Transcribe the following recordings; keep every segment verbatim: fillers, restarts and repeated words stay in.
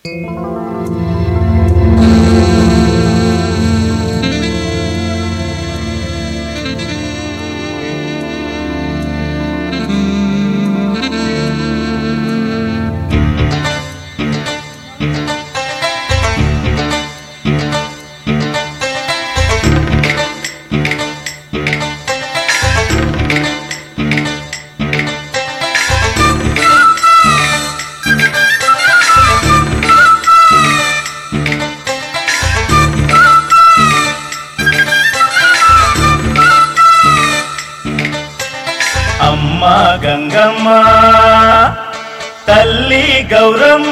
అమ్మా గంగమ్మ తల్లి గౌరమ్మ,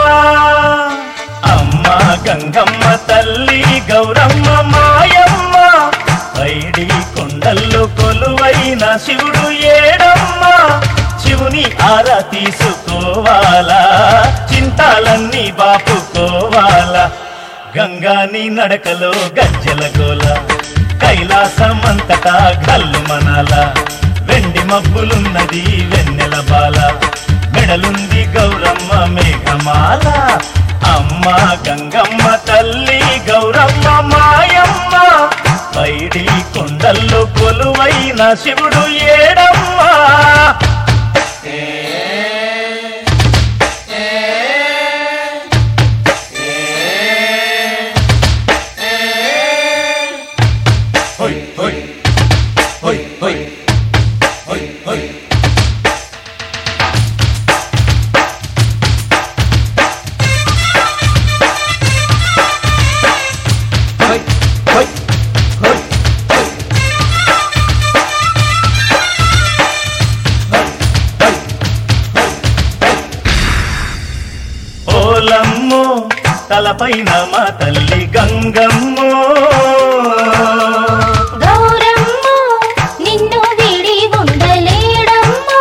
అమ్మా గంగమ్మ తల్లి గౌరమ్మ మాయమ్మ, పైడి కొండల్లో కొలువైన శివుడు ఏడమ్మ. శివుని ఆరా తీసుకోవాలా, చింతాలన్నీ బాపుకోవాలా, గంగాని నడకలో గజ్జల గోల, కైలాసమంతటా గల్లు మనాల, వెండి మబ్బులున్నది వెన్నెల బాల, మెడలుంది గౌరమ్మ మేఘమాల. అమ్మ గంగమ్మ తల్లి గౌరమ్మ మాయమ్మ, పైడి కొండల్లో కొలువైన శివుడు ఏడమ్మ. హోయ్ హోయ్ హోయ్ హోయ్ హోయ్ హోయ్. ఓలమ్మో తలపైన మా తల్లి గంగమ్మో, గౌరమ్మ నిన్ను విడి ఉండలేడమ్మా,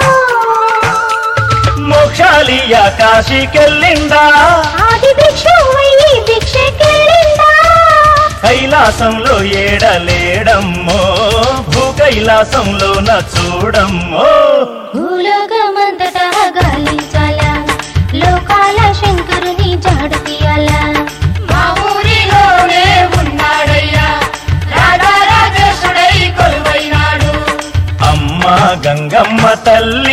మోక్షాలియా కాశీకెళ్ళిందా, ఆది భిక్షువై భిక్షకెళ్ళిందా, కైలాసంలో ఏడలేడమ్మో, భూ కైలాసంలోన చూడమ్మో. భూలోకమంతటా గాలించాలా, లోకాల శంకరుని జాడు తీయాలా, మా ఊరిలోనే ఉన్నాడయ్యా రాజారాజేశుడై కొలువైనాడు. అమ్మ గంగమ్మ తల్లి